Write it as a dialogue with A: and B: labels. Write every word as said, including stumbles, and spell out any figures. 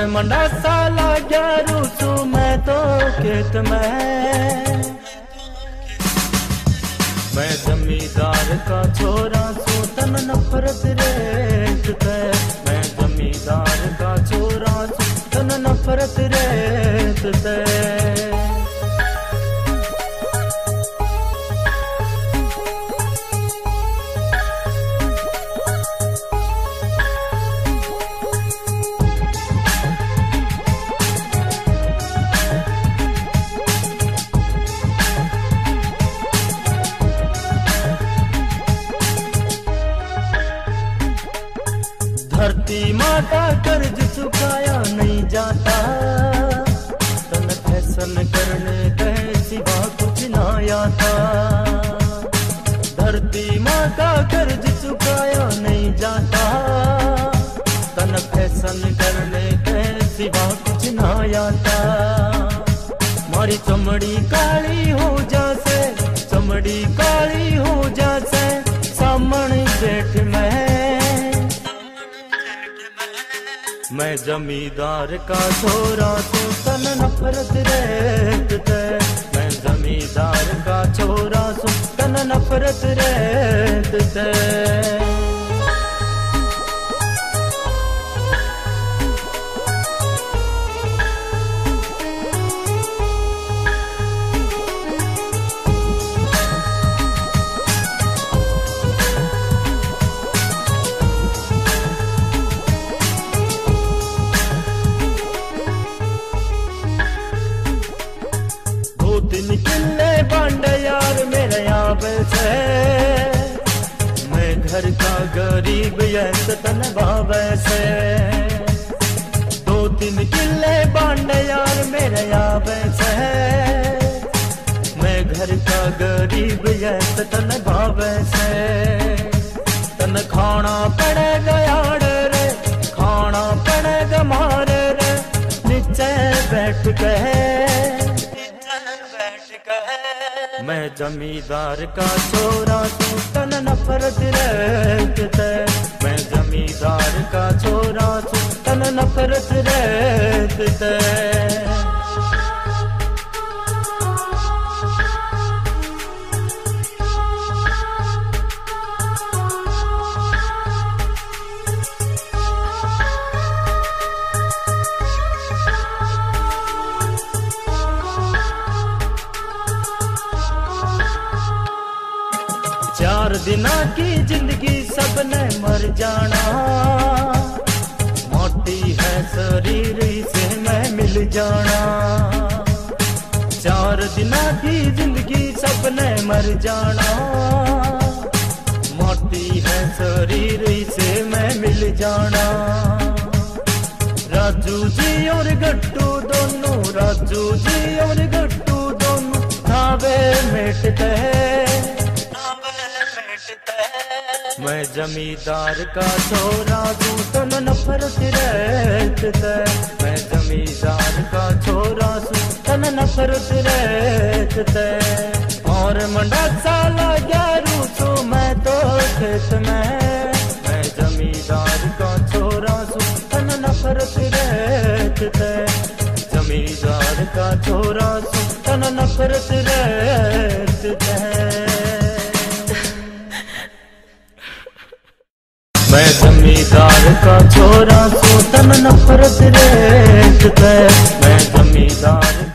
A: मंडा साला ग्यारू सू मैं तो खेत में। मैं जमींदार का छोरा सू तन नफरत रेत ते। मैं जमींदार का छोरा सू तन नफरत रेत ते। धरती माता कर्ज चुकाया नहीं जाता, तन फैसल करने के सिवा कुछ ना आता। धरती माता कर्ज चुकाया नहीं जाता, तन फैसल करने के सिवा कुछ ना आता। मारी चमड़ी काली हो जासे, चमड़ी काली हो जासे सामने जेठ में। मैं जमींदार का छोरा तू तन नफरत रेत ते। मैं जमींदार का छोरा तू तन नफरत रेत ते। तीन किले बांडे यार मेरे याब से। मैं घर का गरीब ऐसे तन बाबे से। दो तीन किले बांडे यार मेरे याब से। मैं घर का गरीब ऐसे तन बाबे से। तन खाना पड़ेगा यार रे, खाना पड़ेगा मारे रे नीचे बैठ के। मैं जमींदार का छोरा तू तन नफरत रेत ते। मैं जमींदार का छोरा तू तन नफरत रेत ते। चार दिना की जिंदगी सबने मर जाना, मोटी है शरीर से मैं मिल जाना। चार दिना की जिंदगी सबने मर जाना, मोटी है शरीर से मैं मिल जाना। राजू जी और गट्टू दोनों, राजू जी और गट्टू दोनों थावे मिटते हैं। मैं जमींदार का छोरा तू तन नफरत रेत ते। मैं जमींदार का छोरा तू तन नफरत रेत ते। और मंडा साला ग्यारू सू मैं तो खेत में। मैं जमींदार का छोरा तू तन नफरत रेत ते। जमींदार का छोरा तू तन नफरत रेत ते। मैं जमींदार का छोरा सू तन नफरत रेत ते। मैं जमींदार